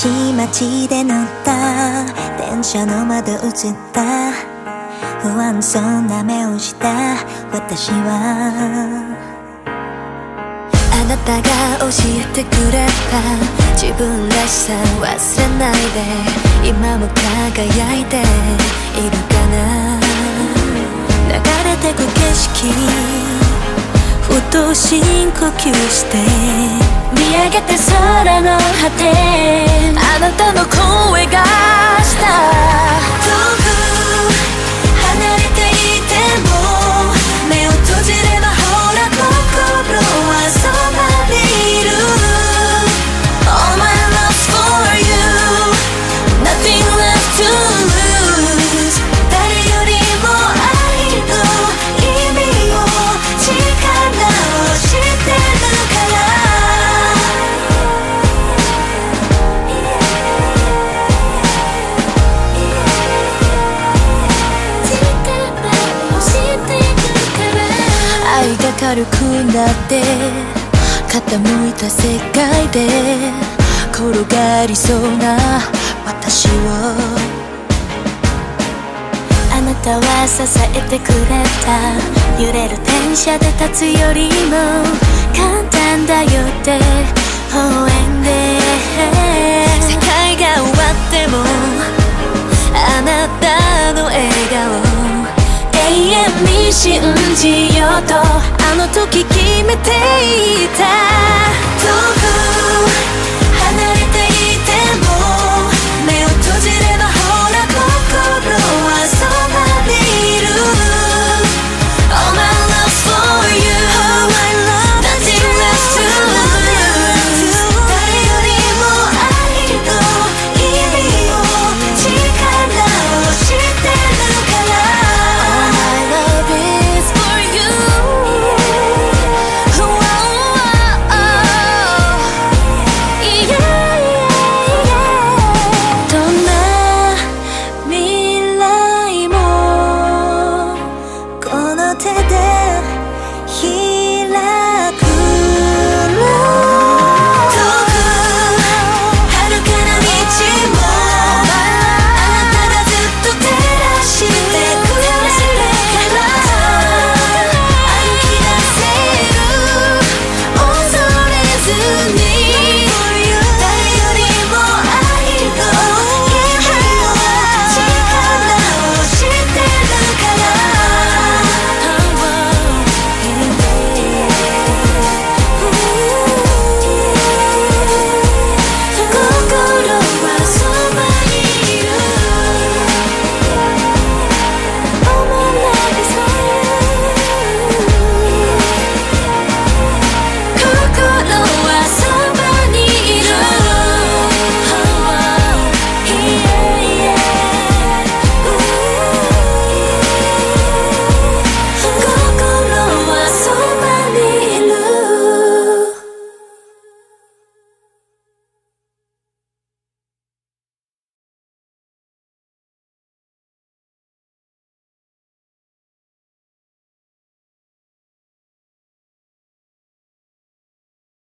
しい街で乗った電車の窓映った不安そうな目をした私はあなたが教えてくれた自分らしさ忘れないで今も輝いているかな流れてく景色ふと深呼吸して見上げて空の果てあなたの声がした遠く離れていても目を閉じればほら心はそばにいる All my love's for you Nothing left to lose 誰よりも愛の意味を力を知ってるから愛が軽くなって傾いた世界で転がりそうな私をあなたは支えてくれた揺れる電車で立つよりも簡単だよって微笑んで世界が終わってもあなたの笑顔永遠に信じようとあの時決めていた遠く